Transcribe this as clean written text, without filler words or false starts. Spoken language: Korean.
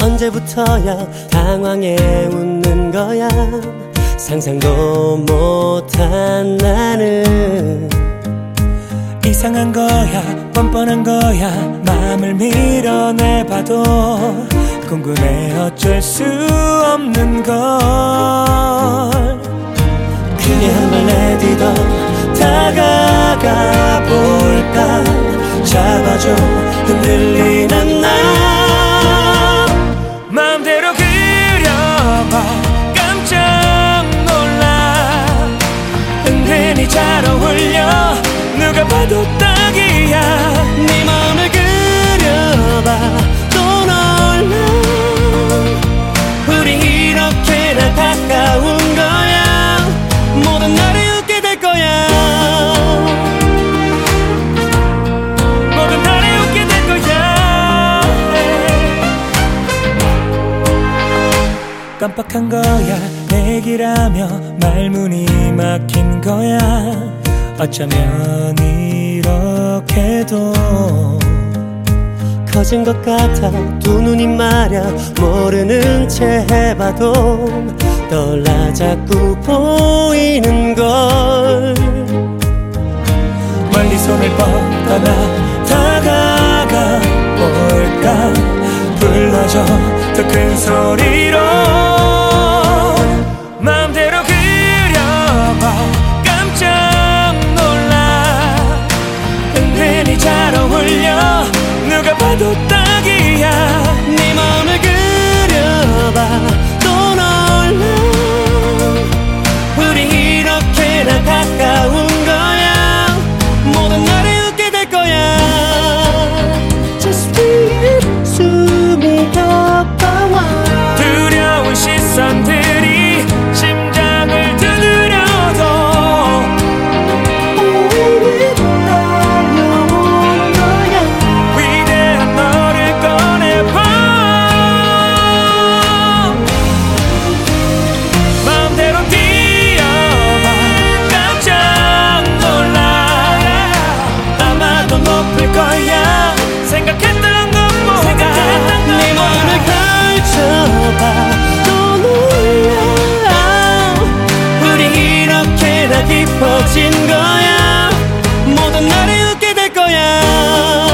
언제부터야 당황해 웃는 거야. 상상도 못한 나는 이상한 거야 뻔뻔한 거야 마음을 밀어내봐도 궁금해 어쩔 수 없는 걸. 그녀 한 발 내딛어 다가가 볼까. 잡아줘 흔들리는 나 마음대로 그려봐 깜짝 놀라. 은근히 잘 어울려 누가 봐도 딱이야. 네 마음을 그려봐 또 놀라. 우리 이렇게나 가까운 거야. 모든 날이 웃게 될 거야. 모든 날이 웃게 될 거야. 깜빡한 거야 내기라며 말문이 막힌 거야. 어쩌면 이렇게도 커진 것 같아 두 눈이 마려 모르는 채 해봐도 떠올라 자꾸 보이는 걸. 멀리 손을 뻗어나 다가가 볼까. 불러줘 더 큰 소리로 마음대로 그려봐 깜짝 놀라. 은근히 잘 어울려 누가 봐도 딱이야. 네 마음을 그려봐 또 놀라. 우리 이렇게나 가까운 거야. 모든 날이 웃게 될 거야. Just breathe 숨이 가까워. 두려운 시선들이 심장을 두드려도 오히려 달려온 거야. 위대한 너를 꺼내봐. 마음대로 뛰어봐 깜짝 놀라. 아마도 높을 거야 생각했던 것보다. 네 마음을 펼쳐봐 또 놀라. 우리 이렇게나 깊어진 거야. 모든 날이 웃게 될 거야.